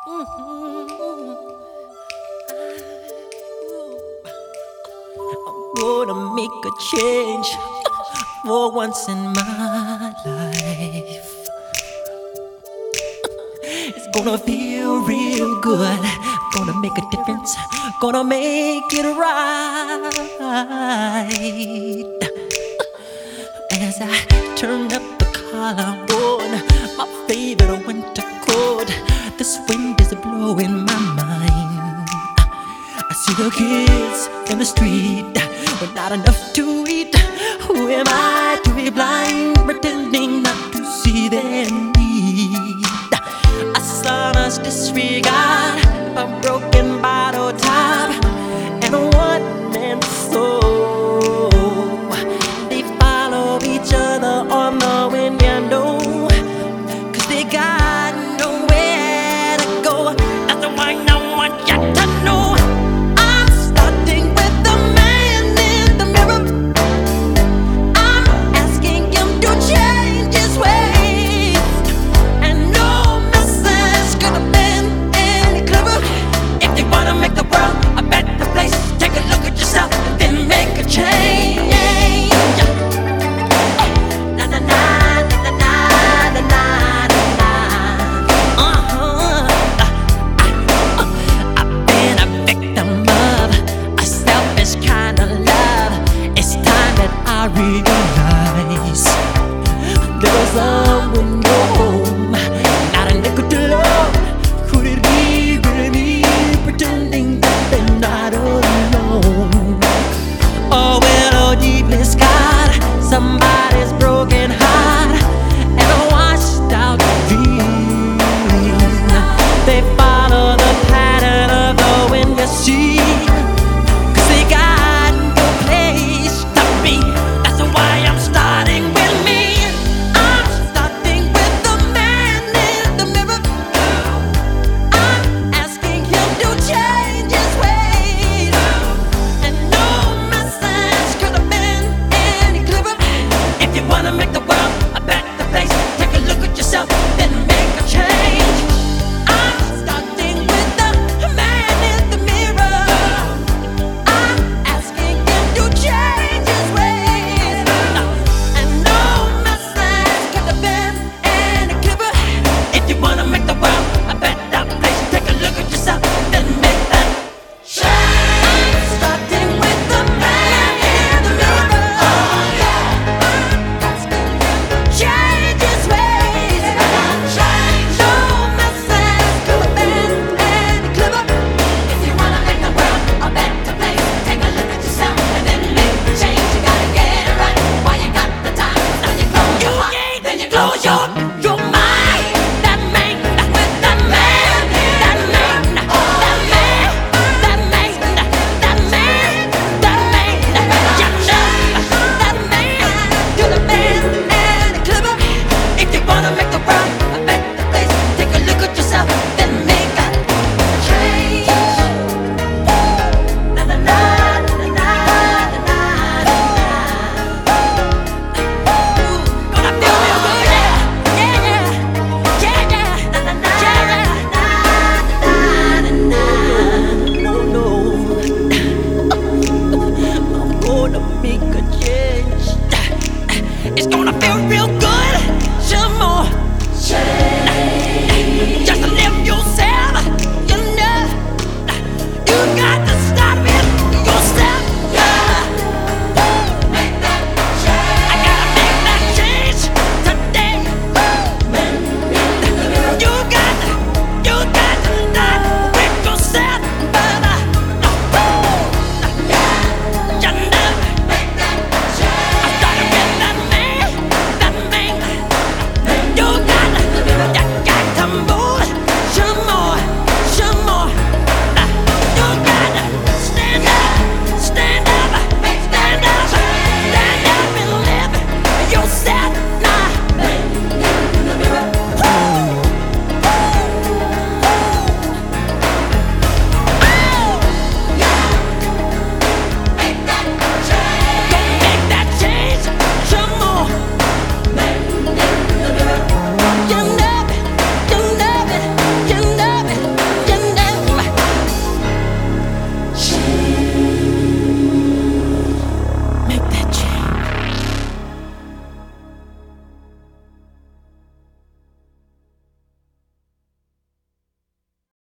Gonna make a change for once in my life. It's gonna feel real good. Gonna make a difference. Gonna make it right. As I turn up the collar on my favorite winter coat, this wind is blowing my mind. I see the kids in the street with not enough to eat. Who am I to be blind, pretending